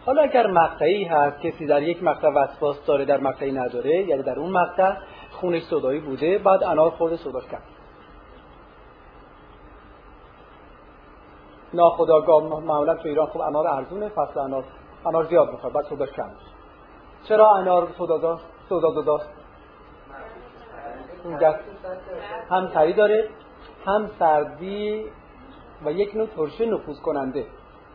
حالا اگر مقطعی هست، کسی در یک مقطع وسواس داره در مقطعی نداره، یعنی در اون مقطع خونش سودایی بوده، بعد انار خورده سوداش کرد. ناخودآگاه معمولا تو ایران خب انار ارزونه، فصل انار زیاد میخواد، بعد سوداش کم میشه. چرا انار سودا داست؟ اون دست هم تری داره، هم سردی و یک نوع ترشی نفوذ کننده.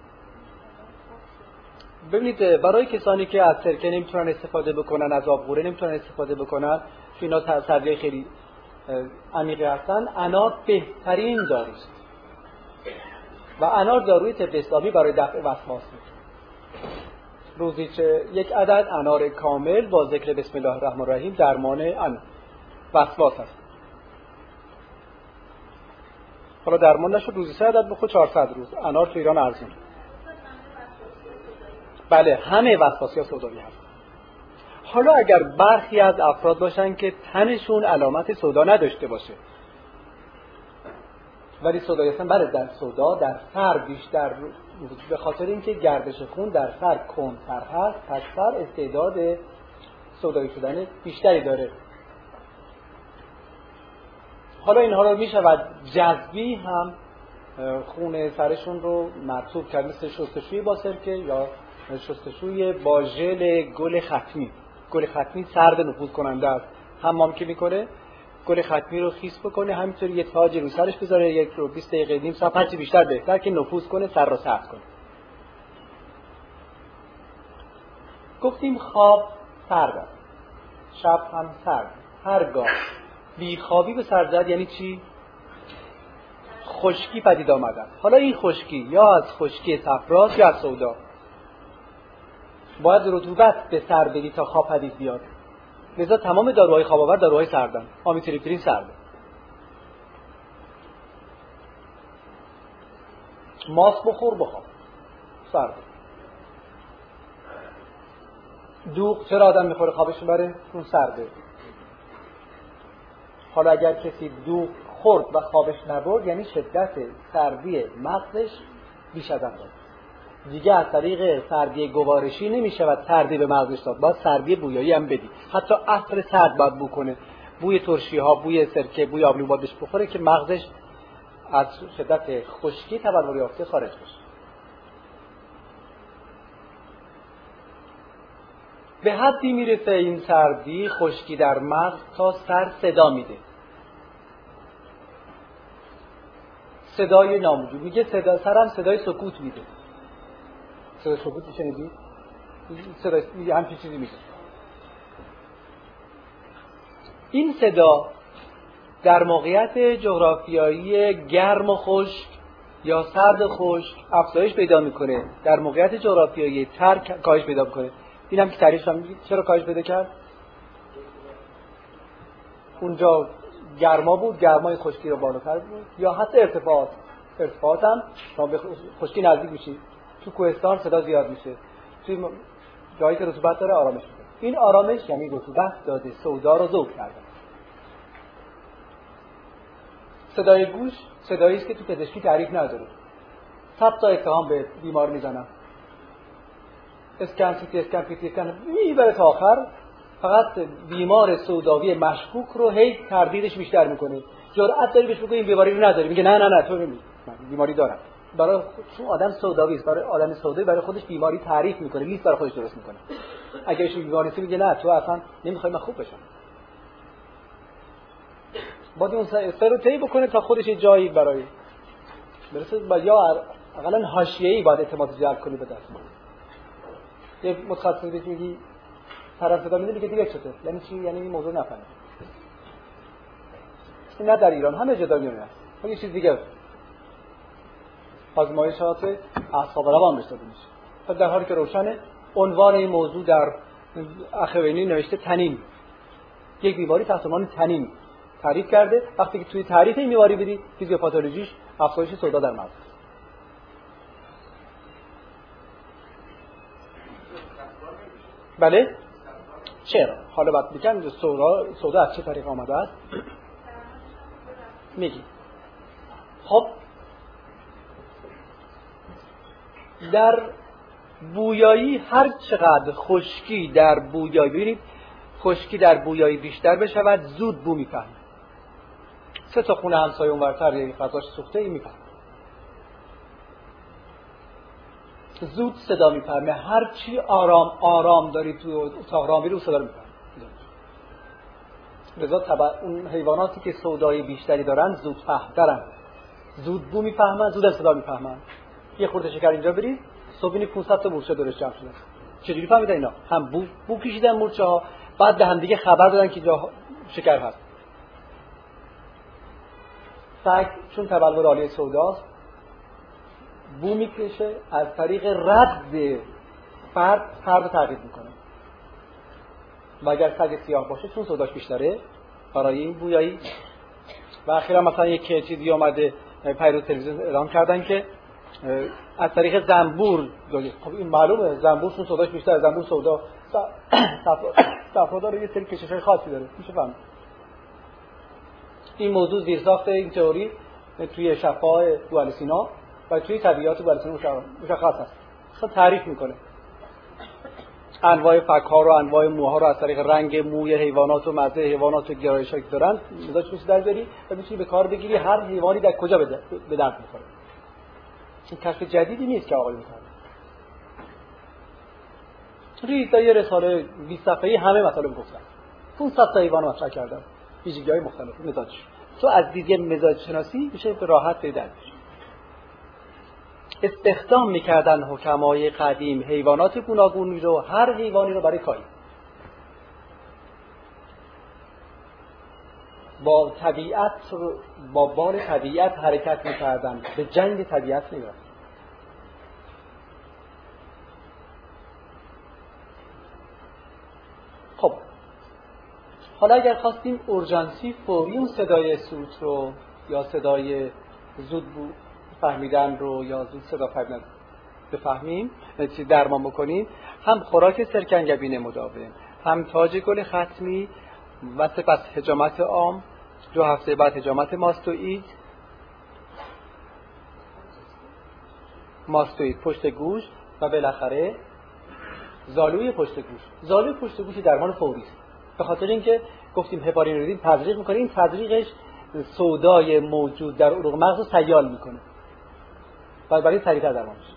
ببینید برای کسانی که از سرکه نمیتونن استفاده بکنن، از آبغوره نمیتونن استفاده بکنن، که اینا سردی خیلی عمیقی هستن، انار بهترین داروست و انار داروی طب اسلامی برای دفع وسواس است. روزی یک عدد انار کامل با ذکر بسم الله الرحمن الرحیم درمان وسواس است. حالا درمان نشد روزی 3 عدد بخور 400 روز. انار تو ایران ارزونه. بله همه وسواسی‌ها سودایی هست. حالا اگر برخی از افراد باشن که تنشون علامت سودا نداشته باشه ولی سودایی هستن، بله در سودا در سر بیشتر، به خاطر اینکه گردش خون در سر کمتر هست، پس سر استعداد سودایی شدن بیشتری داره. حالا اینها رو میشود جذبی هم خون سرشون رو مرطوب کرد، مثل شستشوی با سرکه یا شستشوی با ژل گل ختمی. گل ختمی سرد نفوذ کننده است. حمام که میکنه گل ختمی رو خیس بکنه، همینطوری یه تاج رو سرش بذاره، یک رو 20 دقیقه نیم ساعت، هرچی بیشتر بهتر که نفوذ کنه، سر رو سرد کنه. گفتیم خواب سرد است، شب هم سرد. هرگاه بیخوابی به سر زد یعنی چی؟ خشکی پدید آمده. حالا این خشکی یا از خشکی صفراست یا از سودا. باید رطوبت به سر بدی تا خواب پدید بیاد. لذا تمام داروهای خواب آور داروهای سردن. آمیتریپتیلین سرده. ماست بخور بخواب سرده. دوغ چرا آدم میخوره خوابش بره؟ اون سرده. حالا اگر کسی دوغ خورد و خوابش نبرد یعنی شدت سردی مغزش بیش از اندازه. دیگه از طریق سردی گوارشی نمیشود سردی به مغزش داد، باید سردی بویایی هم بدی. حتی عطر سرد باید بو کنه، بوی ترشی ها، بوی سرکه، بوی آبلیمو باید بهش بخوره که مغزش از شدت خشکی تبلور یافته خارج بشه. به حدی میرسه این سردی خشکی در مغز تا سر صدا میده. صدای ناموجود میگه، صدا سرم صدای سکوت میده. صدای سکوت شنیدی؟ صدای همچین چیزی میده. این صدا در موقعیت جغرافیایی گرم و خشک یا سرد و خشک افزایش پیدا میکنه، در موقعیت جغرافیایی تر کاهش پیدا میکنه. اینم که تعریفش هم چرا کاهش پیدا کرد؟ اونجا گرما بود، گرمای خشکی رو بالاتر بود، یا حتی ارتفاعات هم شما به خشکی نزدیک میشی. تو کوهستان صدا زیاد میشه، توی جایی که رطوبت داره آرامش میده. این آرامش یعنی رطوبت داده، سودا رو ذوق کرده. صدای گوش صدایی است که تو پزشکی تعریف نداره. 100 تا اتهام به بیمار میزنن، اسکن میبره تا آخر، فقط بیمار سوداوی مشکوک رو هی تردیدش بیشتر میکنه. جرأت داری بهش بگی این بیماری رو نداری، میگه نه تو نمی، من بیماری دارم. برای چون آدم سوداوی است، برای آدم سوداوی برای خودش بیماری تعریف میکنه، لیست برای خودش درست میکنه. اگه ایشون بیماری است میگه نه تو اصلا نمیخوای من خوب بشم. باید اون سر رو طی بکنه تا خودش یه جایی برای برسه، یا اقلا حاشیه‌ای باید اعتماد جلب کنی به دست. یه متخصص بهش میگی طرف صدا میده دیگه چطور؟ یعنی چی؟ یعنی این موضوع نفهمه. این نه در ایران، همه جا دنیا هست. یه چیز دیگه آزمایشات اعصاب روان بهش داده میشه. تا در حالی که روشنه عنوان این موضوع در اخوینی نوشته تنین. یک بیماری تحت عنوان تنین تعریف کرده. وقتی که توی تعریف این بیماری بدی فیزیوپاتولوژیش افزایش سودا در مغز. بله؟ چرا؟ حالا بعد میگم سودا از چه طریق آمده است؟ میگی. خب در بویایی هر چقدر خشکی در بویایی، ببینید خشکی در بویایی بیشتر بشود زود بو میفهمه. 3 تا خونه همسایه اونورتر یه فضاش سوخته این میفهمه، زود صدا میفهمه. هر چی آرام آرام داری تو اتاق راه میری اون صدا رو میفهمه. لذا اون حیواناتی که سودای بیشتری دارن زود فهم‌ترن، زود بو میفهمن، زود صدا میفهمن. یه خورده شکر اینجا برید صبح ببینید 500 تا مورچه دورش جمع شده. چجوری فهمیدن اینا؟ هم بو کشیدن مورچه‌ها، بعد به هم دیگه خبر دادن که جا شکر هست. سگ چون تبلور عالی سوداست بو میکشه، از طریق رد فرد تغییر میکنه. و اگر سگ سیاه باشه چون سوداش بیشتره برای این بویایی. و اخیرا مثلا یک چیزی اومده پیرو تلویزیون اعلام کردن که از طریق زنبور، خب این معلومه زنبور چون سوداش بیشتره، زنبور سودا صفا داره، یه سری کشش‌های خاصی داره، میشه فهمید. این موضوع زیرساخت این تئوری توی شفاء بوالسینا و توی طبیعت بوالسینا مشخص است. خب تعریف میکنه انواع فک‌ها رو، انواع موها رو از طریق رنگ موی حیوانات و مزه حیوانات و گرایش‌هایی که دارن مزاج خوشی در بری و میتونی به کار بگیری هر حیوانی در کجا به درد میخوره. این کشف جدیدی نیست که آقای میکنه. توی یه رساله 20 صفحه‌ای همه مطالب گفتن. 500 تا حیوان مطرح کردن. ویژگی‌های مختلف مزاجش. تو از دید مزاج شناسی میشه به راحت پیدا کنی. استخدام میکردن حکمای قدیم حیوانات گوناگونی رو، هر حیوانی رو برای کاری. با طبیعت، با بال طبیعت حرکت میکردن، به جنگ طبیعت نمیرفتن. خب حالا اگر خواستیم اورژانسی فوری اون صدای سوت رو یا صدای زود فهمیدن رو یا زود صدا فهمیدن بفهمیم، درمان بکنیم، هم خوراک سرکنگبین مداوم، هم تاج گل ختمی و سپس حجامت عام، 2 هفته بعد حجامت ماستوئید پشت گوش و بالاخره زالوی پشت گوش. زالوی پشت گوش درمان فوری است، به خاطر اینکه گفتیم هپارینوریدین تزریق میکنه، این تزریقش سودای موجود در عروق مغز رو سیال میکنه و برای سریعتر درمان میشه.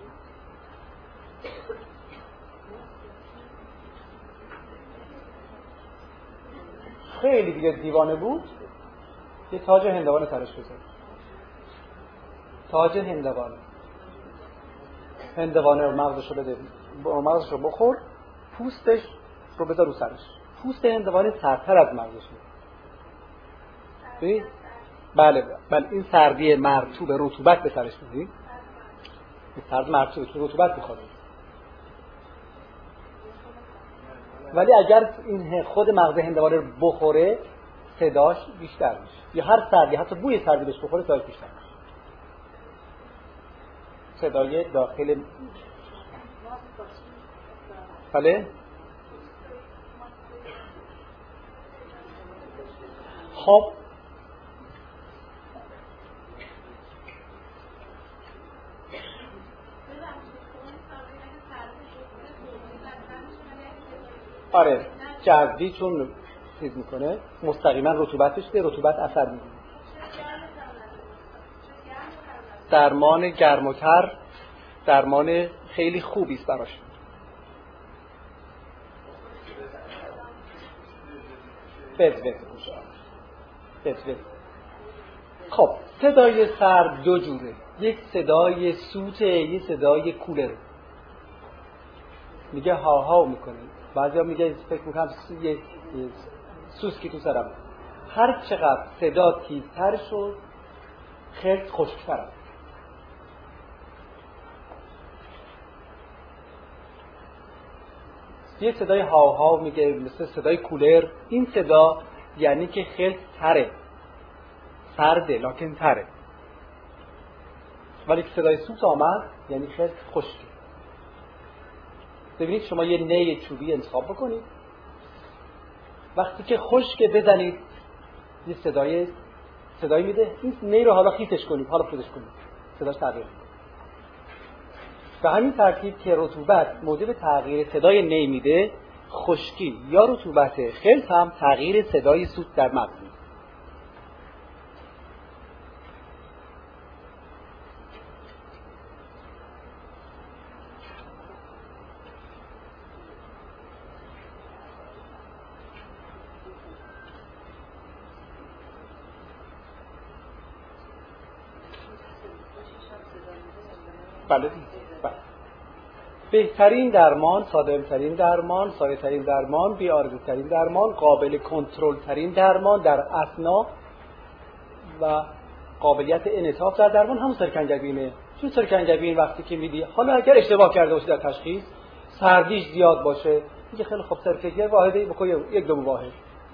خیلی دیگه دیوانه بود یه تاج هندوانه سرش بزن. تاج هندوانه رو مغزش رو بده، مغزش رو بخور، پوستش رو بذار رو سرش. پوست هندوانه سرتر از مغزشه. ببین بله این سردی مرطوب رطوبت به سرش می‌ذاری. سرد مرطوب رطوبت می‌خواد. ولی اگر این خود مغز هندوانه رو بخوره صداش بیشتر میشه. یا هر سردی حتی بوی سردی بهش بخوره صداش بیشتر میشه. صدای داخل بله. خب آره جذبی چون چیز میکنه مستقیما رطوبتش به رطوبت اثر میکنه. درمان گرم‌وتر درمان خیلی خوبی است براش. وز. خب صدای سرد 2 جوره، یک صدای سوته، یک صدای کولره. میگه ها ها میکنه، بعضیا میگه فکر میکنم یه سوسکی تو سرم. هر چقدر صدا تیزتر شد خیلی خشکتر است. یه صدای ها ها میگه مثل صدای کولر. این صدا یعنی که خیلی تره، سرده لکن تره. ولی که صدای سوت آمد یعنی خیلی خشکه. ببینید شما یه نی چوبی انتخاب بکنید، وقتی که خشکه بزنید یه صدایی میده. این نی رو حالا خیسش کنید، حالا خودش کنید، صداش تغییر میکنه. به همین ترتیب که رطوبت موجب تغییر صدای نی میده، خشکی یا رطوبت خلط هم تغییر صدای سوت در مغز میده. بله. بهترین درمان، سالم‌ترین درمان، سایه‌ترین درمان، بی‌آرزوترین درمان، قابل کنترل ترین درمان در اثنا و قابلیت انعطاف در درمان همون سرکنجبینه. چون سرکنجبین وقتی که میدی، حالا اگر اشتباه کرده باشی در تشخیص، سردیش زیاد باشه، میگه خیلی خوب سرکه واحده بخوای یک دو واحد.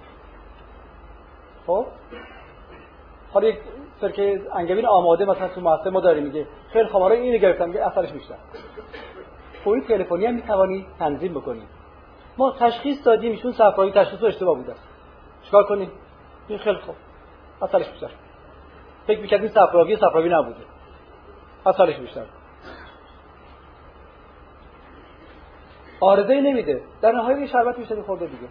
خب حالا یک سرکه انگبین آماده مثلا تو مؤسسه ما داریم، میگه خیلی خوب حالا اینو گرفتم، میگه اثرش بیشتر. فوری تلفنی هم میتوانی تنظیم بکنی. ما تشخیص دادیم ایشون صفرایی تشخیص اشتباه بوده. چیکار کنیم؟ این خیلی خوب اثرش بیشتر. فکر می‌کردیم صفراوی نبوده. اثرش بیشتر. عارضه‌ای نمیده. در نهایت شربت بیشتری خورده دیگه.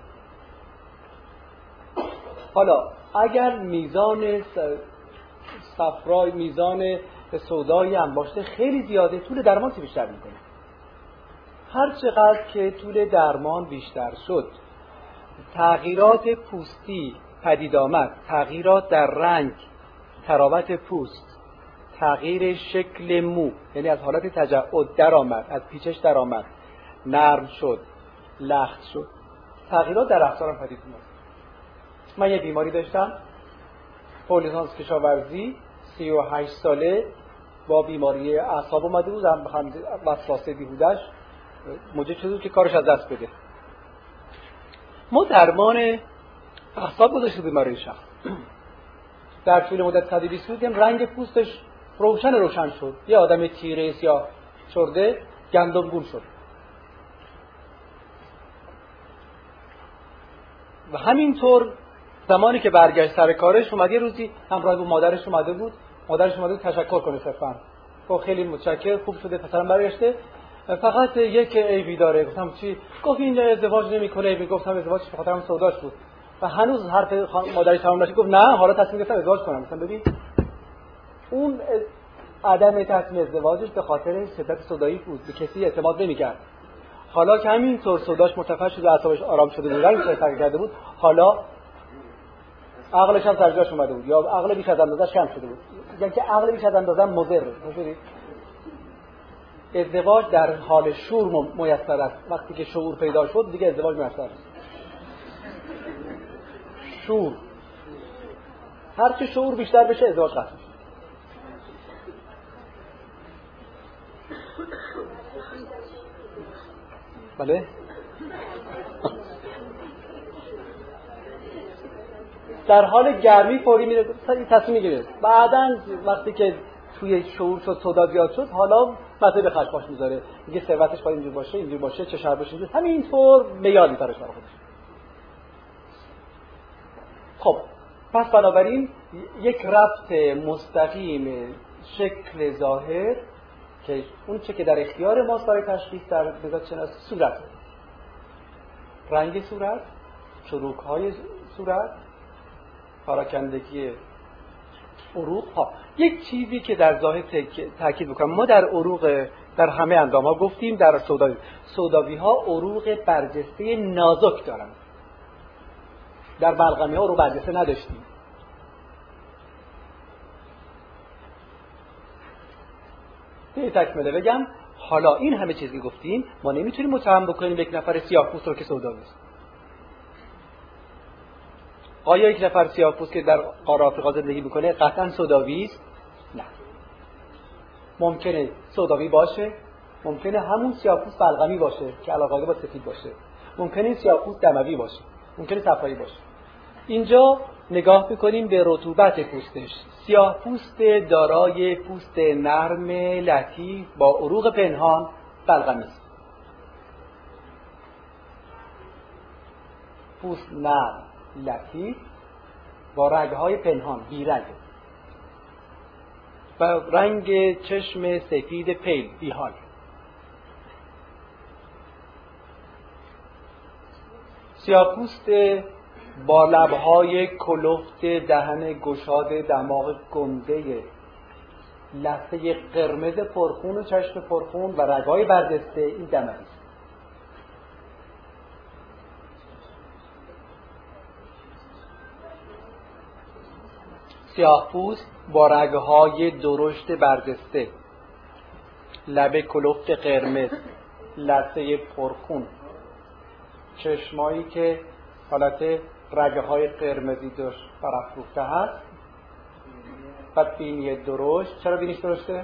حالا اگر میزان صفرای میزان سودایی انباشته خیلی زیاده، طول درمان بیشتر میکنه. هر چقدر که طول درمان بیشتر شد، تغییرات پوستی پدید آمد، تغییرات در رنگ، تراوت پوست، تغییر شکل مو، یعنی از حالت تجعد در آمد، از پیچش در آمد، نرم شد، لخت شد، تغییرات در رفتارم پدید آمد. من یه بیماری داشتم، فوق لیسانس کشاورزی، 38 ساله، با بیماری اعصاب اومده بود، هم وسواس بیهوده‌اش موجب شده بود که کارش از دست بده. ما درمان اعصاب گذاشته بیماری شخص. در طول مدت 120 روز رنگ پوستش روشن شد. یه آدم تیره سیاه چرده گندمگون شد. و همینطور زمانی که برگشت سر کارش، اومد یه روزی همراه با مادرش اومده بود تشکر کنه صرفا. گفت خیلی متشکر، خوب شده پسرم برگشته، فقط یک عیبی داره. گفتم چی؟ گفت این ازدواج نمیکنه. میگفتم ازدواج به خاطر سوداش بود. و هنوز حرف مادرش تمام نشد، گفت نه حالا تصمیم گرفتم ازدواج کنم. گفتم ببین اون عدم تصمیم ازدواجش به خاطر شدت سودایی بود، به کسی اعتماد نمیکرد. حالا که همینطور سوداش مرتفع شده، اعصابش آرام شده بود، رنگش تغییر کرده بود، حالا عقلش هم سر جاش اومده بود، یا عقل بیش از اندازه‌اش کم شده بود. یعنی که عقل بیش از اندازه مضره. ازدواج در حال شور میسر است. وقتی که شعور پیدا شد دیگه ازدواج میسر است. شور، هر چه شعور بیشتر بشه ازدواج قطع میشه. بله در حال گرمی فوری میره تصمیم میگیره. بعداً وقتی که توی شعور شد، سودا زیاد شد، حالا مسئله به خشمش میذاره، میگه ثروتش باید اینجوری باشه، چه شر باشه، همینطور میاد میترش برای خودش. خب پس بنابراین یک ربط مستقیم شکل ظاهر که اون چه که در اختیار ماست برای تشخیص در بذات شناسی، صورت، رنگ صورت، چروک‌های صورت، پراکندگی عروق ها. یک چیزی که در ظاهر تاکید بکنم، ما در عروق در همه اندام ها گفتیم، در سوداوی ها عروق برجسته نازک دارن، در بلغمی ها عروق برجسته نداشتیم. یه تکمله بگم، حالا این همه چیزی گفتیم، ما نمیتونیم متهم بکنیم یک نفر سیاه‌پوست رو که سوداوی است. آیا یک نفر سیاه‌پوست که در قاره آفریقا زندگی میکنه قطعاً سوداوی است؟ نه. ممکنه سوداوی باشه، ممکنه همون سیاه‌پوست بلغمی باشه که علاقه با سفید باشه، ممکنه سیاه‌پوست دموی باشه، ممکنه صفرایی باشه. اینجا نگاه میکنیم به رطوبت پوستش. سیاه‌پوست دارای پوست نرم لطیف با عروق پنهان بلغمی است. پوست نرم لطیف با رگ‌های پنهان بی‌رگ و رنگ چشم سفید پیل بی‌حال. سیاه‌پوست با لب‌های کلفت، دهن گشاد، دماغ گنده، لثه قرمز پرخون و چشم پرخون و رگ‌های برجسته، این دموی است. سیاه‌پوست با رگ‌های درشت برجسته، لب کلفت قرمز، لثه پرخون، چشمایی که حالت رگ‌های قرمزی داشت برافروخته هست و بینی درشت. چرا بینیش درشته؟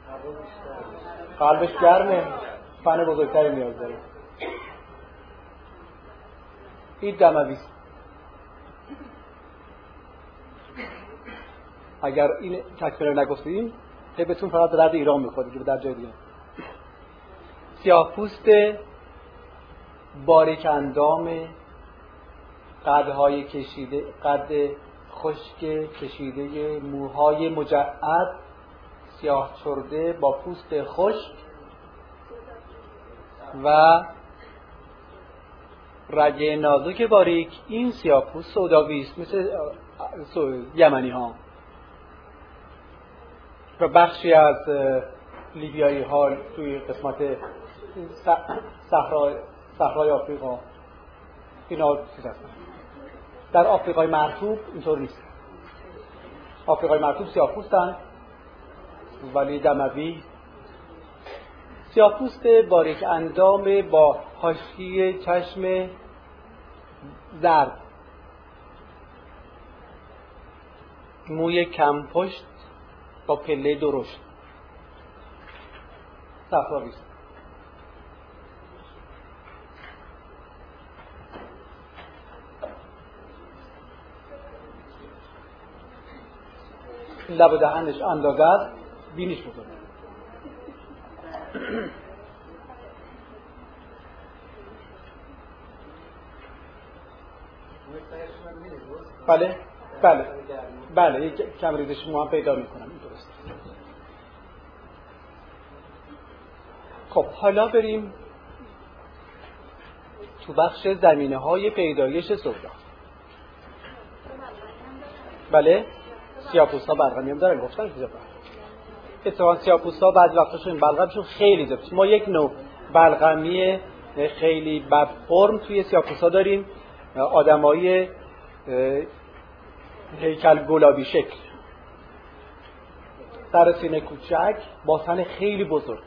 قلبش گرمه، فن بزرگتری نیاز داره. این دموی است. اگر این تکمیل نگفتیم بهتون فقط درد ایران میخوره که در جای دیگه. سیاه‌پوست باریک اندام، قدهای کشیده، قد خشک کشیده، موهای مجعد سیاه چرده با پوست خشک و رگ نازک باریک. این سیاه‌پوست سوداوی است، مثل یمنی ها و بخشی از لیبیایی ها توی قسمت صحرای آفریقا اینا چیز هستن. در آفریقای مرطوب اینطور نیست. آفریقای مرطوب سیاه‌پوستن ولی دموی. سیاه‌پوست باریک اندام با حاشیه چشم زرد، موی کم پشت با پله درشت، صفراوی است. لب و دهنش اندازه است، بینیش بزرگ. بله بله بله، یک کم ریزش مو هم پیدا میکنم. این درست. خب حالا بریم تو بخش زمینه های پیدایش سودا. بله، سیاه‌پوست‌ها بلغمی هم دارن، گفتن که اتفاقا سیاه‌پوست‌ها بعضی وقتاشون بلغمشون خیلی زیاده. ما یک نوع بلغمی خیلی بد فرم توی سیاه‌پوست‌ها داریم، آدمای هیکل گلابی شکل، سر سینه کوچک با تن خیلی بزرگ.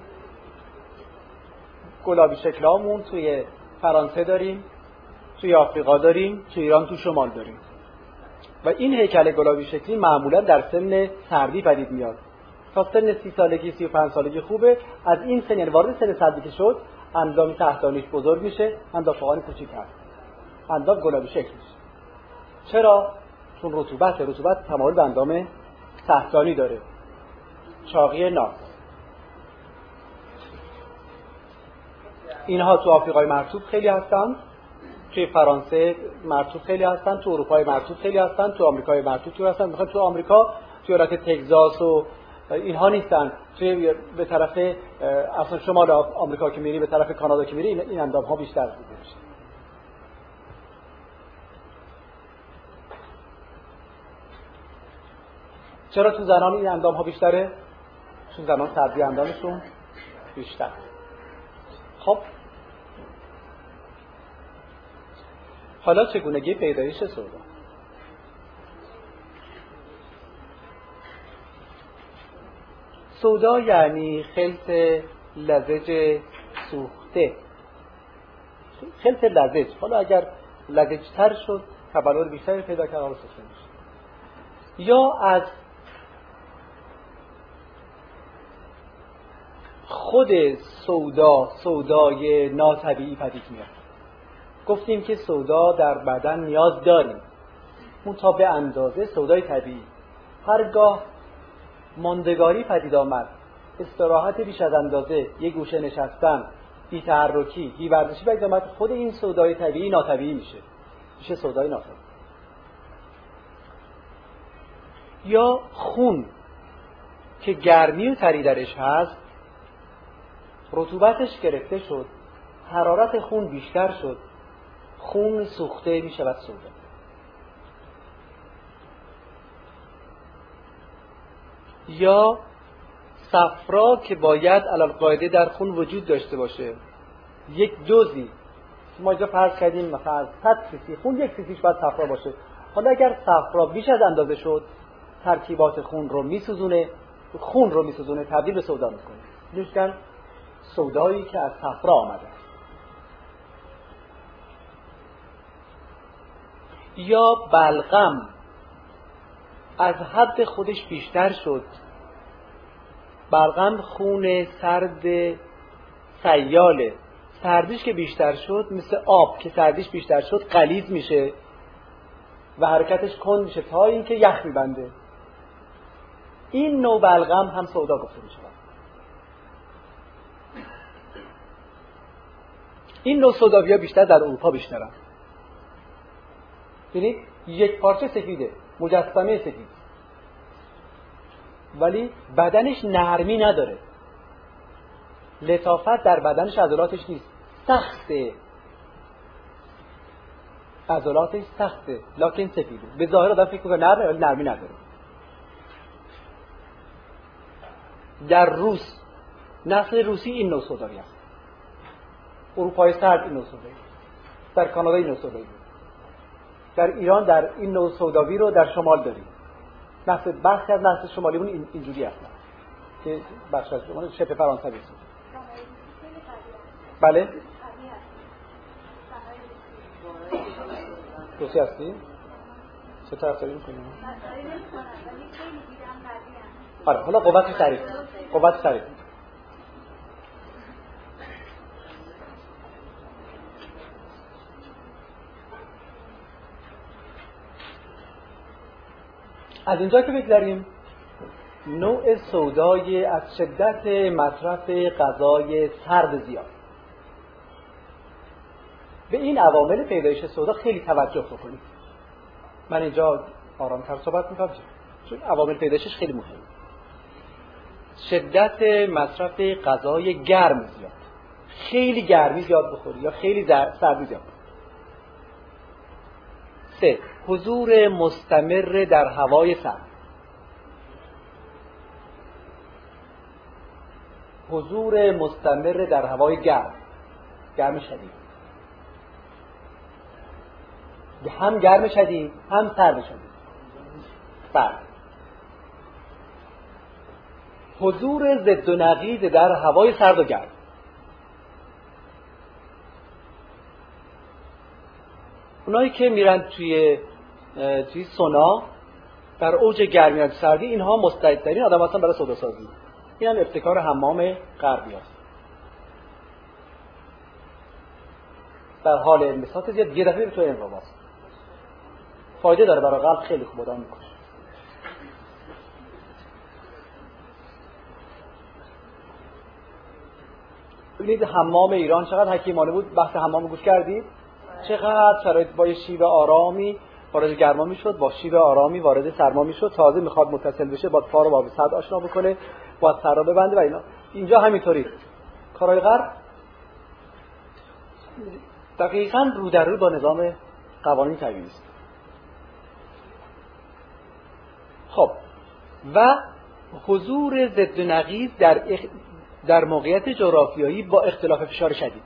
گلابی شکلامون توی فرانسه داریم، توی آفریقا داریم، توی ایران تو شمال داریم و این هیکل گلابی شکلی معمولا در سن سردی پدید میاد. تا سن 30 سالگی 35 سالگی خوبه. از این سن، یعنی وارد سن سردی که شد، اندام تحتانیش بزرگ میشه، اندام فوقانی کوچیک هست، اندام گلابی شکل میشه. چرا؟ چون رطوبت تمایل به اندام تحتانی داره. چاقی ناز. اینها تو آفریقای مرطوب خیلی هستن، توی فرانسه مرطوب خیلی هستن، تو اروپای مرطوب خیلی هستن، تو آمریکای مرطوب خیلی هستن. میخواد تو آمریکا، تو ایالت تگزاس و اینها نیستن. توی به طرف اصلا شمال آمریکا که میری، به طرف کانادا که میری، این اندام ها بیشتر دیده میشه. چرا تو زنان این اندام ها بیشتره؟ چون زنان سردی اندامشون بیشتر. خب حالا چگونگی پیدایش سودا؟ سودا یعنی خلط لزج سوخته. خلط لزج. حالا اگر لزجتر شد تبلور بیشتری پیدا کرد، حالا سوخته میشه. یا از خود سودای ناطبیعی پدید میاد. گفتیم که سودا در بدن نیاز داریم، منتها به اندازه سودای طبیعی. هرگاه ماندگاری پدید آمد، استراحت بیش از اندازه، یک گوشه نشستن، بی تحرکی، بی ورزشی پدید آمد، خود این سودای طبیعی ناطبیعی میشه سودای ناطبیعی. یا خون که گرمی و تری درش هست، رطوبتش گرفته شد، حرارت خون بیشتر شد، خون سوخته می شود سودا. یا صفرا که باید علالقاعده در خون وجود داشته باشه، یک دوزی ما اینجا فرض کردیم مثلا 100 cc خون 1 cc باید صفرا باشه. حالا اگر صفرا بیش از اندازه شد ترکیبات خون رو میسوزونه، تبدیل به سودا میکنه. میگن سودایی که از صفرا آمده. یا بلغم از حد خودش بیشتر شد. بلغم خون سرد سیاله، سردیش که بیشتر شد مثل آب که سردیش بیشتر شد غلیظ میشه و حرکتش کند میشه تا اینکه یخ میبنده. این نوع بلغم هم سودا گفته میشه. این نوع سوداوی‌ها بیشتر در اروپا بیشترن. ببینید یک پارچه سفیده، مجسمه سفید، ولی بدنش نرمی نداره، لطافت در بدنش عضلاتش نیست، سخته، عضلاتش سخته لکن سفیده. به ظاهر آدم فکر می‌کنه نرمه ولی نرمی نداره. در روس نسل روسی این نوع سوداوی است، اروپای سرد این نوع سوداوی، در کانادا این نوع سوداوی، در ایران در این نوع سوداوی رو در شمال داریم. نسل بخشی از نسل شمالیمون اینجوری هستن که بخش از شمال شبه فرانسوی است. بله روسی هستی؟ چه طرفداری می‌کنی؟ آره حالا قوت تعریف. از اینجا که بگذاریم نوع سودای از شدت مصرف غذای سرد زیاد، به این عوامل پیدایش سودا خیلی توجه بکنید. من اینجا آرام‌تر صحبت می‌کنم چون عوامل پیدایشش خیلی مهمه. شدت مصرف غذای گرم زیاد، خیلی گرمی زیاد بخوری یا خیلی سردی زیاد. 3. حضور مستمر در هوای سرد. حضور مستمر در هوای گرم شدید، هم گرم شدید هم سرد شدید. بعد حضور ضد و نقیض در هوای سرد و گرم. اونایی که میرن توی سونا در اوج گرمی و سردی، اینها مستعدترین آدم هستن برای سودا سازی. این هم ابتکار حمام غربی است. در حال انبساط زیاد یه دفعه به تو انقباض فایده داره برای قلب، خیلی خوب آدم میکنه. ببینید حمام ایران چقدر حکیمانه بود. بحث حمام گوش کردید؟ چقدر شرایط با شیوه آرامی وارد گرما میشد، با شیوه آرامی وارد سرما میشد. تازه میخواد متصل بشه با پا رو با سرد آشنا بکنه، با سر رو ببنده و اینا. اینجا همینطوری کارهای غرب دقیقاً رو در رو با نظام قوانین طبیعی است. خب و حضور ضد و نقیض در موقعیت جغرافیایی با اختلاف فشار شدید.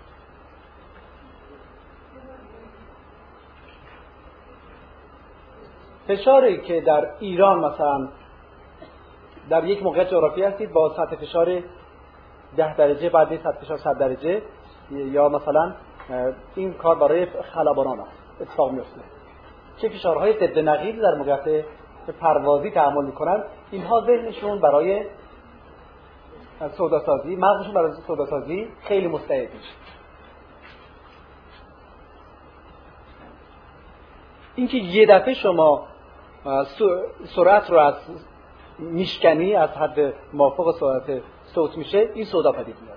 فشاری که در ایران مثلا در یک موقعیت جغرافیایی هستید با سطح فشار 10 درجه، بعد سطح فشار 100 درجه، یا مثلا این کار برای خلبانان اتفاق میفته. چه فشارهای ضد نقیض در موقعیت پروازی تحمل میکنن، اینها ذهنشون برای سوداسازی، مغزشون برای سوداسازی خیلی مستعد میشه. اینکه یه دفعه شما سرعت رو از میشکنی، از حد موافق سرعت صوت میشه، این سودا پدید میاد.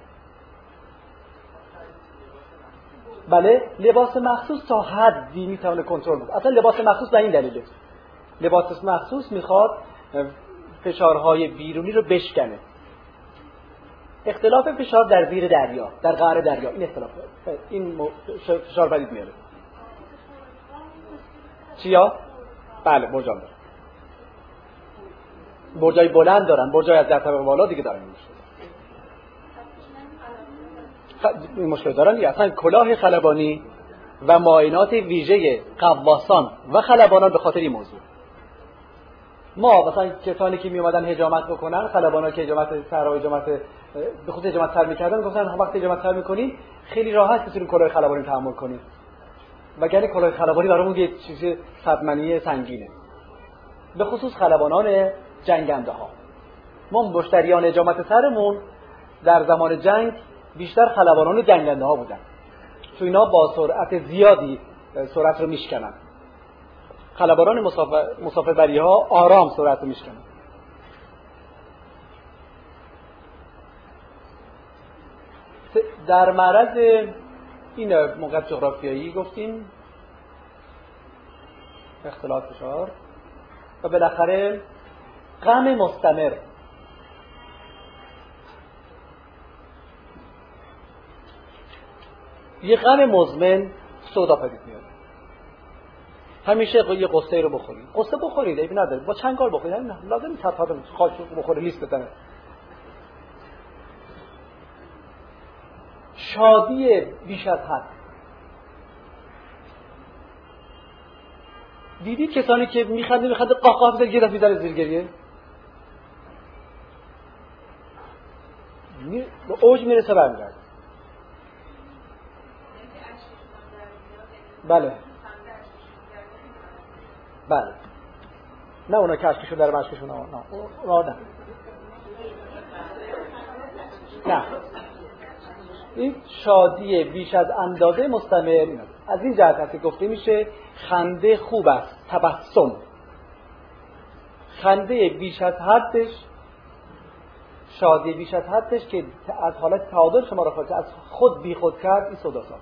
بله، لباس مخصوص تا حدی میتونه کنترل کنه. اصلا لباس مخصوص به این دلیله. لباس مخصوص میخواد فشارهای بیرونی رو بشکنه. اختلاف فشار در زیر دریا، در قعر دریا، این اختلاف این فشار پدید میاره. چیا؟ بله برجام دارن، برجای بلند دارن، برجای از 10 طبقه بالا دیگه دارن. این مشکل دارن دیگه. اصلا کلاه خلبانی و معاینات ویژه قواسان و خلبانان به خاطر این موضوع. ما مثلا کسانی که می اومدن حجامت بکنن، خلبانا که حجامت سر و حجامت به خصوص حجامت سر میکردن، گفتن وقتی حجامت سر میکنین خیلی راحت میتونین کلاه خلبانی تحمل کنین، وگرنه کلاه خلبانی برامون یه چیز صدمنی سنگینه، به خصوص خلبانان جنگنده ها. ما مشتریان حجامت سرمون در زمان جنگ بیشتر خلبانان جنگنده ها بودن، تو اینا با سرعت زیادی سرعت رو میشکنن. خلبانان مسافربری ها آرام سرعت رو میشکنن. در معرض این موقعیت جغرافیایی گفتیم اختلاط فشار و بالاخره غم مستمر. یه غم مزمن سودا پدید میاد. همیشه یه قصه رو بخورید، قصه بخورید عیبی نداره، با چنگال بخورید، نه لازم نیست حتی خاص بخورید لیست بزنه. شادی بیش از حد. دیدید کسانی که میخنده قاقاه بزنه یه دفعه میذاره زیر گریه، به اوج میرسه برمیگرده. بله بله، نه اونا که اشکشون در مشکشون نه این شادی بیش از اندازه مستمر از این جهت هست که گفته میشه خنده خوب است، تبسم. خنده بیش از حدش، شادی بیش از حدش که از حالت تعادل شما را خواهد از خود بی خود کرد، این صداسات.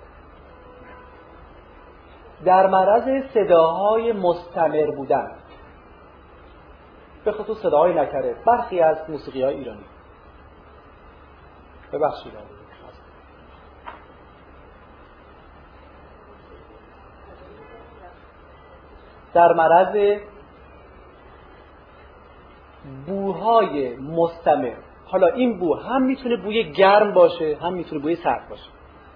در معرض صداهای مستمر بودن، به خصوص صداهای نکره، برخی از موسیقی‌های ایرانی، ببخشید در معرض بوهای مستمر. حالا این بو هم میتونه بوی گرم باشه، هم میتونه بوی سرد باشه.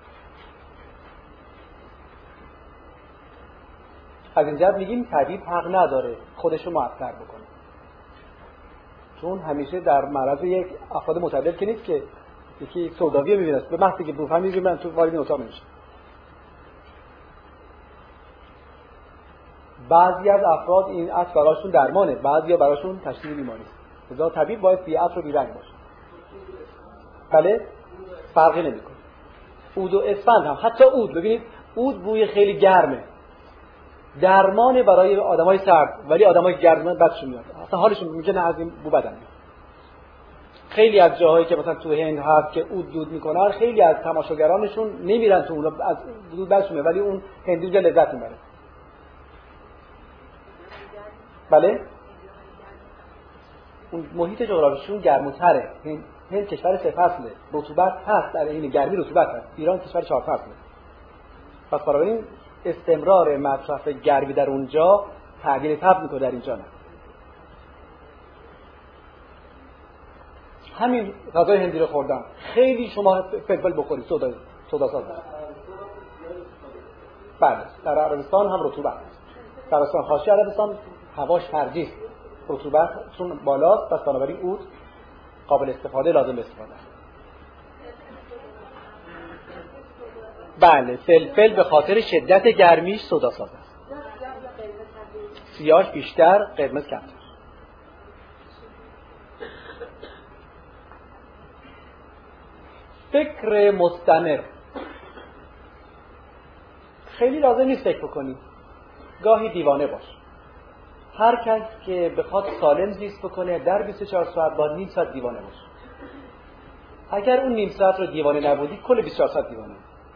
از این جهت میگیم طبیب حق نداره خودشو معطر بکنه، چون همیشه در معرض یک افراد متعدد که نیست که یکی سوداوی رو میبینه، به محضی که بوفهم میبینه تو وارد این اتاق نمیشه. بعضی از افراد این عطر براشون درمانه، بعضی ها براشون تشدید بیماری است. لذا طبیب باید بی عطر و بی رنگ باشه. بله فرقی نمیکنه. عود و اسفند هم، حتی عود، ببینید عود بوی خیلی گرمه، درمان برای آدمای سرد، ولی آدمای گرم بدشون میاد، اصلا حالشون میگه نه از این بو بدن میاد. خیلی از جاهایی که مثلا تو هند هست که عود دود میکنن، خیلی از تماشاگرانشون نمیرن تو اون، از دود بدشون میاد، ولی اون هندی لذت میبره. بله اون محیط جغرافیایشون گرم‌تره. هند کشور 3 فصله، رطوبت هست، در این گرمی رطوبت هست. ایران کشور 4 فصله. پس بنابراین استمرار مصرف گرمی در اونجا تعدیل تب میکنه، در اینجا نه. همین غذای هندی رو خوردم، خیلی شما فلفل بخورید، سودا ساز. بله در عربستان هم رطوبت هست. در عربستان حاشیه عربستان هواش هرگیز رطوبت چون بالاست، پس بنابراین عود قابل استفاده، لازم استفاده است. بله فلفل به خاطر شدت گرمیش سودا ساز است. سیاهش بیشتر، قرمز کمتر. فکر مستمر. خیلی لازم نیست فکر بکنی، گاهی دیوانه باش. هر کس که بخواد سالم زیست بکنه در 24 ساعت باید نیم ساعت دیوانه باشه. اگر اون نیم ساعت رو دیوانه نبودی، کل 24 ساعت دیوانه.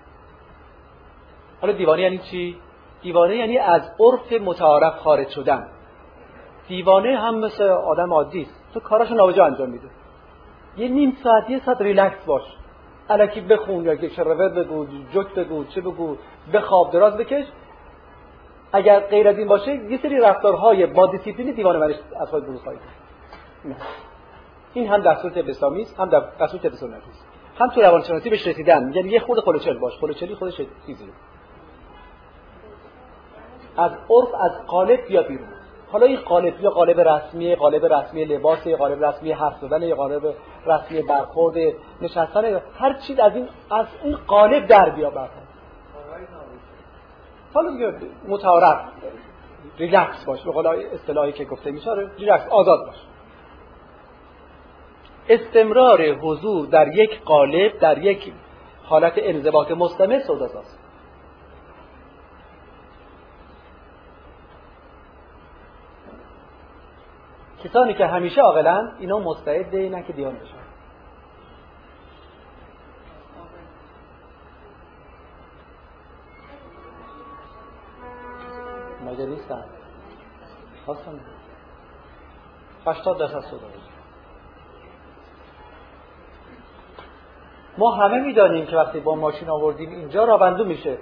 حالا دیوانه یعنی چی؟ دیوانه یعنی از عرف متعارف خارج شدن. دیوانه هم مثل آدم عادی است، تو کاراشو نابجا انجام میده. یه نیم ساعت، یه ساعت ریلکس باش، الکی بخون یا که شروت بگو، جوک بگو، چه بگو، بخواب، دراز بکش. اگر غیر از این باشه یه سری رفتارهای با دیسیپلین دیوان منش از خود بروز خواهید. این هم دستور طب اسلامی است، هم دستور طب سنتی است. هم تو روانشناسی بهش رسیدن، یعنی یه خود خلوچل باش، خلوچلی خودش چیزی از عرف از قالب بیا بیرون. حالا این قالب یا قالب رسمی لباس، یا قالب رسمی حرف زدن، یا قالب رسمی برخورد نشستن، هر چیز از این قالب در بیا برخورد. حالا دیگه متعارف ریلکس باش، به قول اصطلاحی که گفته میشه ریلکس، آزاد باش. استمرار حضور در یک قالب، در یک حالت انضباط مستمر سوداست. کسانی که همیشه عاقلن اینا مستعد اینن که دیوانه بشن. مگه نیستن؟ خواستن 80% سودا. ما همه میدانیم که وقتی با ماشین آوردیم اینجا رابندون میشه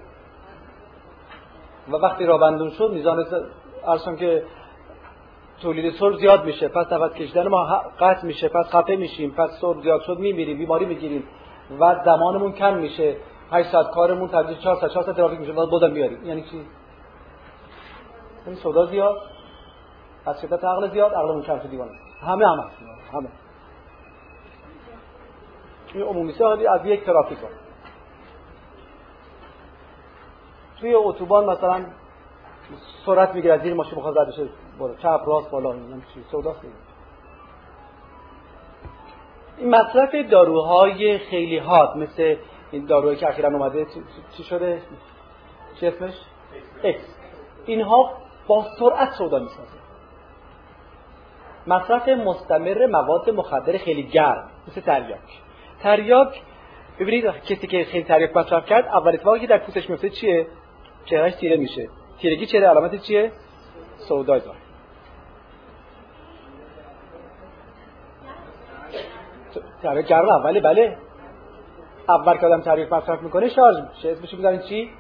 و وقتی رابندون شد میزان ارسان که تولید سر زیاد میشه، پس نفس کشیدن ما قطع میشه، پس خفه میشیم، پس سر زیاد شد میمیریم، بیماری میگیریم و زمانمون کم میشه، 8 ساعت کارمون تبدیل 4 ساعت ترافیک میشه، باید بودن بیاریم. یعنی چی؟ این سودا زیاد، از شدت عقل زیاد، عقلمون کم شد دیوانه. همه این عمومی سالی از یک ترافیک ها. توی اتوبان مثلا سرعت میگیره، زیر ماشین بخواد رد بشه، برو چپ راست بالا، این چی سوداست. این مصرف داروهای خیلی حاد مثل این داروهایی که اخیراً اومده چی شده؟ چی اسمش؟ اکس. اینها با سرعت سودا میسازه. مصرف مستمر مواد مخدر خیلی گرم مثل تریاک. ببینید کسی که خیلی تریاک مصرف کرد اول اتفاقی که در پوستش میفته چیه؟ چهرهش تیره میشه. تیرگی چهره علامت چیه؟ سودای ظاهر. تریاک گرم اوله، بله. اول که آدم تریاک مصرف میکنه شارژ میشه. اسمش میذارین چی؟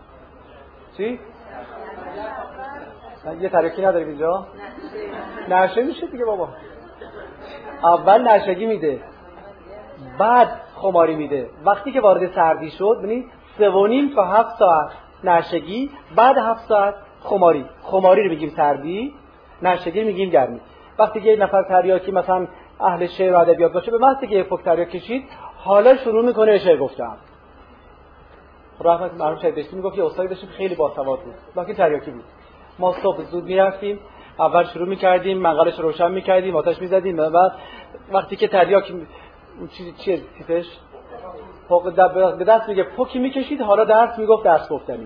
یه تریاکی نداریم اینجا؟ نشه میشه دیگه بابا. اول نشگی میده، بعد خماری میده. وقتی که وارد سردی شد ببینید 3.5 تا 7 ساعت نشگی، بعد 7 ساعت خماری رو میگیم سردی، نشگی میگیم گرمی. وقتی که یه نفر تریاکی مثلا اهل شعر و ادبیات باشه، به محض که یه فوک تریاک کشید حالا شروع میکنه شعر گفتن. رحمت مرحوم شهید بهشتی میگفت یه استادی داشتیم خیلی باسواد بود، لکن تریاکی بود. ما صبح زود میرفتیم، اول شروع میکردیم، منقلش روشن میکردیم، آتش میزدیم، بعد وقتی که تریاک چیه تیپش به دست میگه پوکی میکشید، حالا درس میگفت درس گفتنی.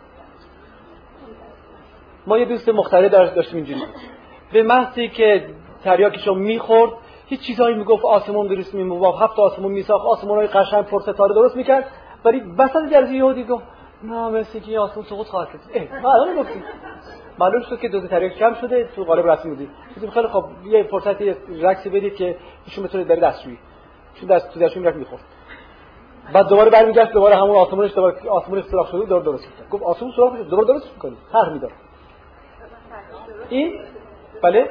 ما یه دوست مختلف داشتیم اینجوری، به محضی که تریاکشو میخورد هیچ چیزایی میگفت، آسمون درست میموند، 7 آسمون میساخت، آسمونای قشنگ پر ستاره درست میکرد، ولی وسط جلسه یهودی گفت نه مثل که آسمون سقوط خواهد کرد. معلومه گفتیم، معلوم شد که دوز تریاک کم شده، تو قالب رسمی بودی. گفتیم خیلی خب یه فرصتی رقصی بدید که ایشون بتونه بره دستشویی، چون دستشویی میرفت میخورد. بعد دوباره برمیگشت، دوباره همون آسمونش سوراخ شده، دوباره درست کرد. گفت آسمون سوراخ شده، دوباره درست می‌کنی. طرح میداد. این بله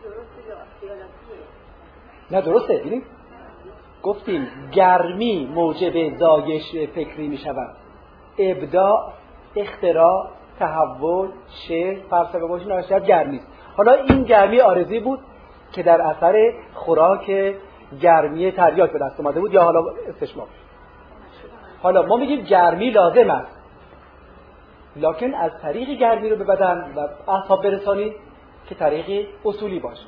نه درسته. ببینید گفتیم گرمی موجب زایش فکری میشود. ابداع، اختراع، تحول، شعر، فلسفه باشه نوشته گرمی است. حالا این گرمی عارضی بود که در اثر خوراک گرمی تریاک به دست اومده بود یا حالا استشمام. حالا ما میگیم گرمی لازم است، لکن از طریق گرمی رو به بدن و اعصاب برسانید که طریق اصولی باشه.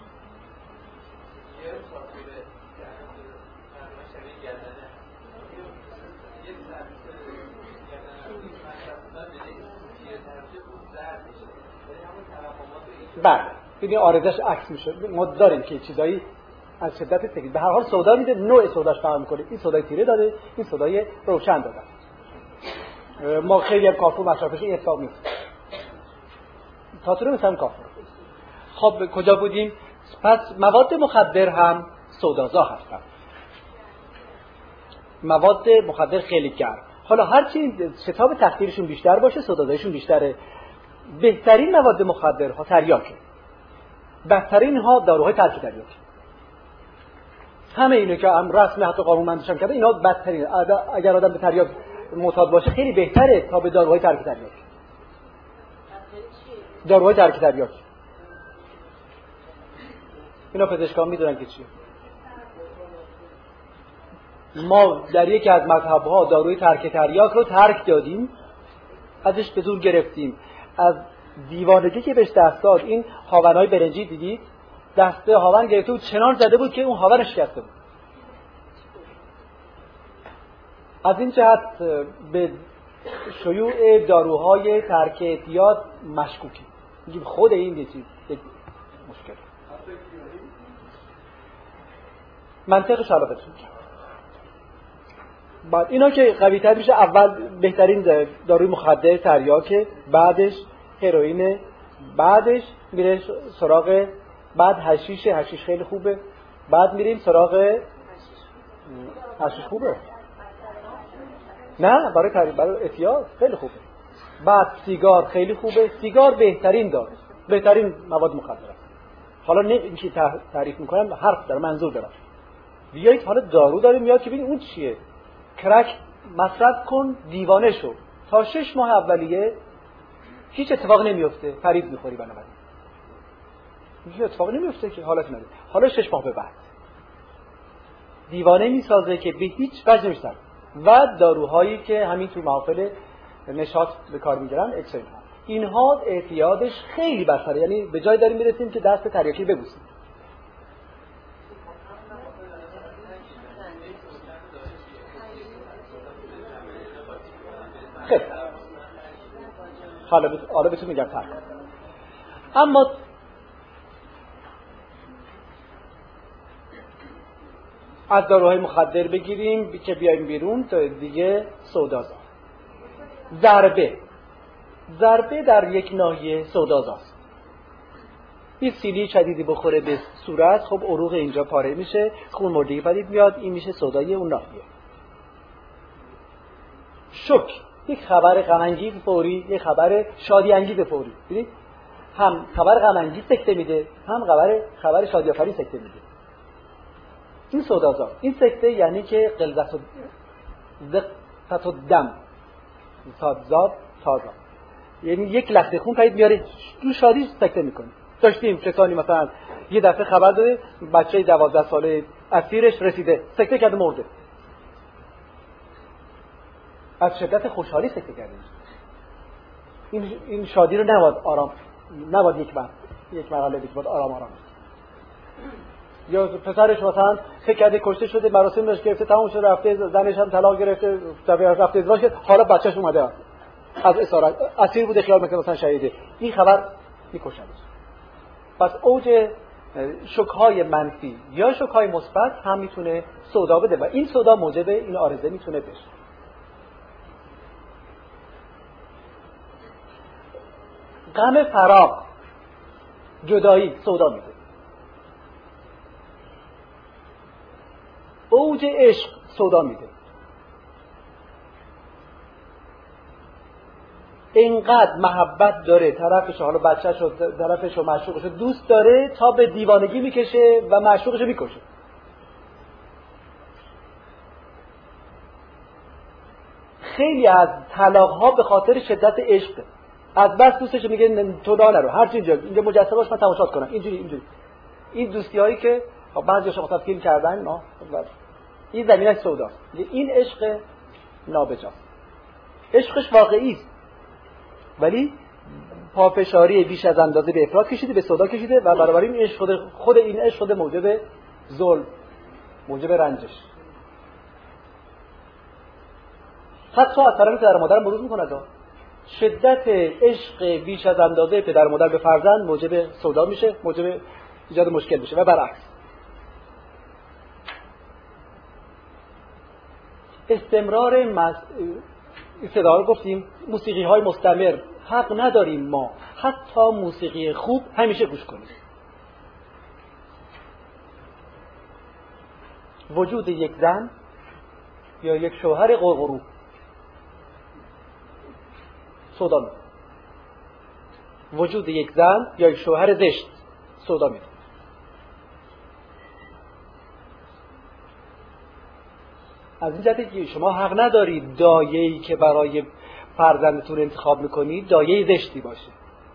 بله ببین آرزش عکس میشه. ما داریم که چیزایی از شدت تکلیف به هر حال سودا میده، نوع سوداش فرق میکنه. این سودای تیره داده، این سودای روشن داده. ما خیلی هم کافور مصرفش این حساب نیست. تاتونه مثلا کافور. خب کجا بودیم؟ پس مواد مخدر هم سودازا هستن. مواد مخدر خیلی گرم. حالا هرچی شتاب تخدیرشون بیشتر باشه سودازایشون بیشتره. بهترین مواد مخدرها تریاکه، بدترین ها داروهای ترک تریاک. همه اینو که هم رسم حتی قانونمندیش هم کرده، اینا بدترین. اگر آدم به تریاک معتاد باشه خیلی بهتره تا به داروهای ترک تریاک. داروهای ترک تریاک اینا پزشکان میدونن که چیه. ما در یکی از مذهب‌ها داروی ترک تریاک رو ترک دادیم، ازش به زور گرفتیم. از دیوانگی که بهش دست داد، این هاونای برنجی دیدید؟ دسته هاون گرفته بود، چنان زده بود که اون هاون شکسته بود. از این جهت به شیوع داروهای ترک اعتیاد مشکوکی. میگیم خود این یه چیز مشکل. منطقش حالا بهتون میگم. بعد اینا که قوی تر میشه، اول بهترین داروی مخدر تریاکه، بعدش هروئین، بعدش میره سراغ، بعد حشیش خیلی خوبه، بعد میریم سراغ حشیش خوبه، نه برای اعتیاد خیلی خوبه. بعد سیگار خیلی خوبه، سیگار بهترین داره، بهترین مواد مخدر است. حالا نمیشه تعریف میکنم، حرف دارم، منظور دارم. بیایید حالا دارو داریم میاد که ببین اون چیه. کرک مصرف کن دیوانه شو، تا 6 ماه اولیه هیچ اتفاق نمیفته، فرید میخوری بنابراین هیچ اتفاق نمیفته که حالت نداره. حالا 6 ماه به بعد دیوانه میسازه که به هیچ وجه نمیشه. و داروهایی که همین تو محافل نشاط به کار میگیرن اکسین ها، اینها اعتیادش خیلی بدتره. یعنی به جای داریم میرسیم که دست تریاکی ببوسیم. خیلی حالا بهتون میگم ترک. اما از داروهای مخدر بگیریم که بیایم بیرون تا دیگه سودازار. ضربه در یک ناحیه سودازاست. یه سیلی شدیدی بخوره به صورت، خب عروق اینجا پاره میشه، خون مردگی پدید میاد، این میشه سودای اون ناحیه. شوک، یک خبر غم انگیز فوری، یک خبر شادی انگیز فوری. ببینید هم خبر غم انگیز سکته میده، هم خبر شادی آفرین سکته میده. این سودازار، این سکته یعنی که غلظت الدم سادزاد تازه، یعنی یک لخت خون پدید میاره، تو شادی سکته میکنه. داشتیم کسانی مثلا یه دفعه خبر داده بچه 12 ساله اسیرش رسیده، سکته کرده مرده، از شدت خوشحالی سکته کرده. این شادی رو نباید یک مرحله باید آرام یا پسرش مثلا فکر کرده کشته شده، مراسم داشت گرفته، تمام شده، رفته، زنش هم طلاق گرفته، رفته ازدواج کرد، حالا بچه‌ش اومده از اسارت اسیر بوده، خیال میکنه مثلا شهیده. این خبر میکشنش. پس اوج شوک‌های منفی یا شوک‌های مثبت هم میتونه سودا بده و این سودا موجب این عارضه میتونه بشه. غم فراق، جدایی سودا میده. اوج عشق سودا میده. اینقدر محبت داره طرفش، حالا بچه‌ش و طرفش و معشوقش دوست داره تا به دیوانگی میکشه و معشوقش میکشه. خیلی از طلاق‌ها به خاطر شدت عشق، از بس دوستش میگه تو لا نرو، هر چی اینجا مجسمه باش من تماشات کنم، اینجوری. این دوستیایی که بعضی‌هاش مثلا فیلم کردن، این زمینه سوداست. این عشق نابجاست. عشقش واقعی است ولی پافشاری بیش از اندازه به افراط کشیده، به سودا کشیده و بنابراین این عشق خود این عشق شده موجب ظلم، موجب رنجش. حتی از طرف پدر و مادر بروز میکنه. شدت عشق بیش از اندازه پدر و مادر به فرزند موجب سودا میشه، موجب ایجاد مشکل میشه و برعکس. استمرار استدلال گفتیم، موسیقی های مستمر حق نداریم ما حتی موسیقی خوب همیشه گوش کنیم. وجود یک زن یا یک شوهر قرقرو سودا میده. وجود یک زن یا یک شوهر زشت سودا میده. از این جهت که شما حق ندارید دایه‌ای که برای فرزندتون انتخاب میکنید دایه زشتی باشه.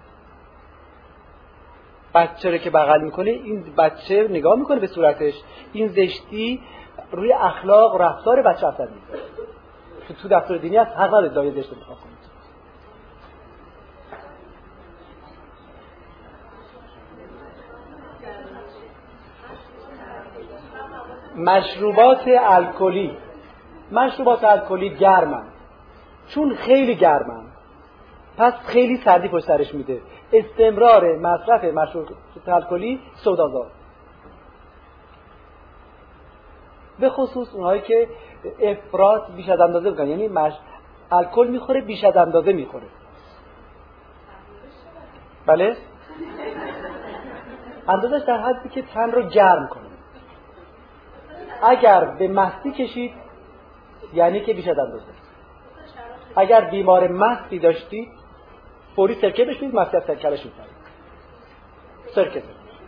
بچه رو که بغل میکنه، این بچه نگاه میکنه به صورتش، این زشتی روی اخلاق رفتار بچه اثر میذاره. تو دستور دینی هست حق ندارید دایه زشت انتخاب کنید. مشروبات الکلی گرمن، چون خیلی گرمن پس خیلی سردی پشت سرش میده. استمرار مصرف مشروبات الکلی سودازار، به خصوص اونهایی که افراط بیش از اندازه میکنن، یعنی الکل میخوره بیش از اندازه میخوره. بله، اندازش در حدی که تن رو گرم کنه. اگر به مستی کشید یعنی که بیش از اندازه. اگر بیمار مستی داشتید فوری سرکه بشوید، مستی از سرکه‌اش می‌کنید. سرکه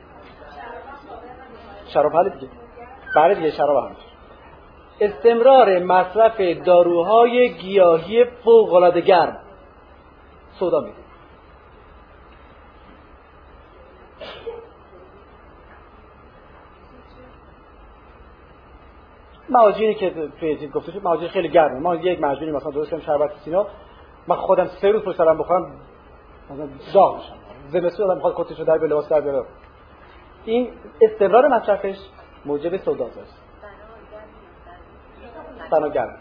شراب حاله دیگه. بله دیگه، شراب هم. استمرار مصرف داروهای گیاهی فوق‌العاده گرم سودا میده. معاجینی که فیزیک گفته شد معاجین خیلی گرمه. ما یک معجونی مثلا درست کنیم شربت سینا، من خودم 3 روز پشت سرم بخورم مثلا داغ میشم. زمستون آدم میخواد کتشو در به لباس در بیاره. این استمرار مصرفش موجب سوداست. بنا گرم.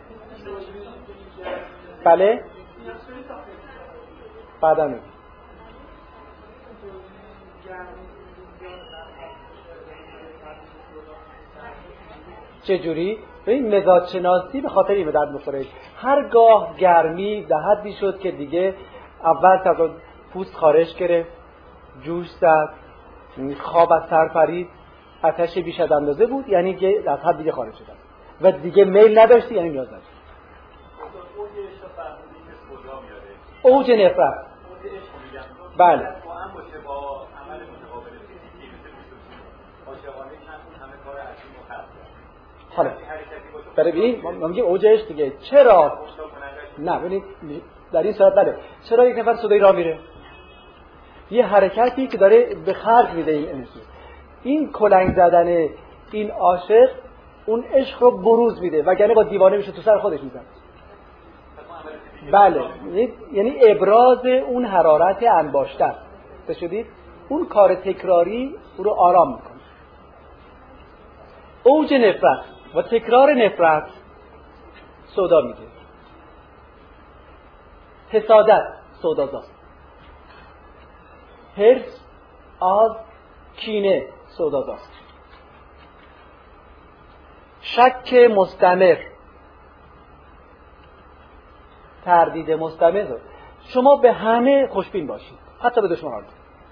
بله؟ بعدا میگم. چجوری؟ این مزاج شناسی به خاطر این به درد میخوره. هرگاه گرمی به حدی شد که دیگه اول پوست خارش گرفت، جوش زد، خواب از سر پرید، آتش بیش از اندازه بود، یعنی که از حد دیگه خارج شد و دیگه میل نداشتی، یعنی نیاز نداشت. اوج نفرت. بله. حالا برای ببین ما میگیم اوجش دیگه. چرا؟ نه ببینید در این صورت بله. چرا یک نفر سودایی راه میره؟ یه حرکتی که داره به خرج میده این انرژی. این کلنگ زدن این عاشق اون عشق رو بروز میده، وگرنه با دیوانه میشه تو سر خودش میزنه. بله، یعنی ابراز اون حرارت انباشته است. بشدید اون کار تکراری او رو آرام میکنه. اوج نفرت و تکرار نفرت سودا میده. حسادت سودازاست. حرص، آز، کینه سودازاست. شک مستمر، تردید مستمر. شما به همه خوشبین باشید، حتی به دشمنان.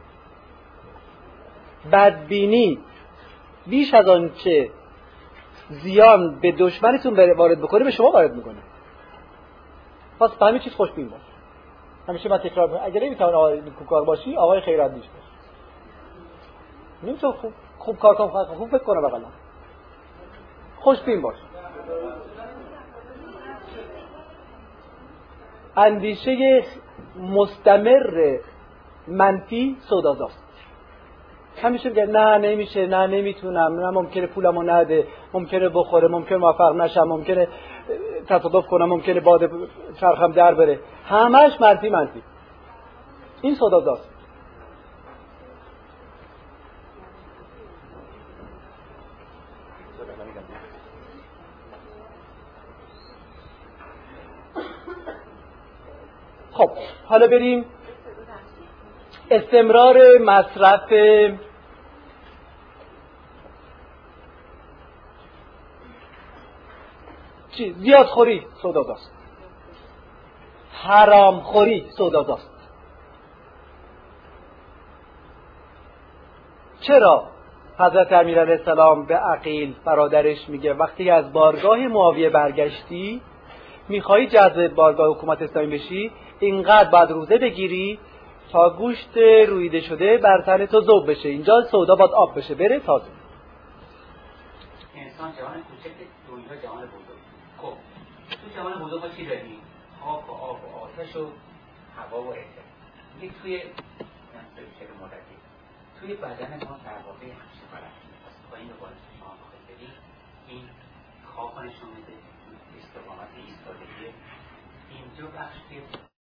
بدبینی بیش از آن که زیان به دشمنتون وارد بکنه به شما وارد میکنه. پس به همه چیز خوشبین باش. همیشه من تکرار میکنم اگر نمیتونی آقای نیکوکار باشی آقای خیراندیش باش. نمیتونی خوب کار کنم، خوب فکر کنم بقیلا. خوشبین باش. اندیشه مستمر منفی سودازاست. همیشه میگه نه نمیشه، نه نمیتونم، نه ممکنه پولمو نده، ممکنه بخوره، ممکنه موفق نشم، ممکنه تصادف کنم، ممکنه باد چرخم در بره. همش منفی. این سودازاست. خب حالا بریم استمرار مصرف زیاد خوری سودازاست. حرام خوری سودازاست. چرا حضرت امیرعلیه السلام به عقیل برادرش میگه وقتی از بارگاه معاویه برگشتی میخوایی جذب بارگاه حکومت اسلامی بشی، اینقدر باید روزه بگیری تا گوشت رویده شده بر تن تو ذوب بشه. اینجا سودا باید آب بشه بره تازه. انسان جهان کوچک، دنیا جهان بزرگ. خب تو جهان بزرگ ما چی داریم؟ خاک و آب و آتش و هوا و اتر. یک توی شکل مدتی توی بدن ما در واقع همچه فرقی از پایین به بالا شما بخواهید برید، این خاک نشون میده، استقامت ایستادگی. اینجا بخش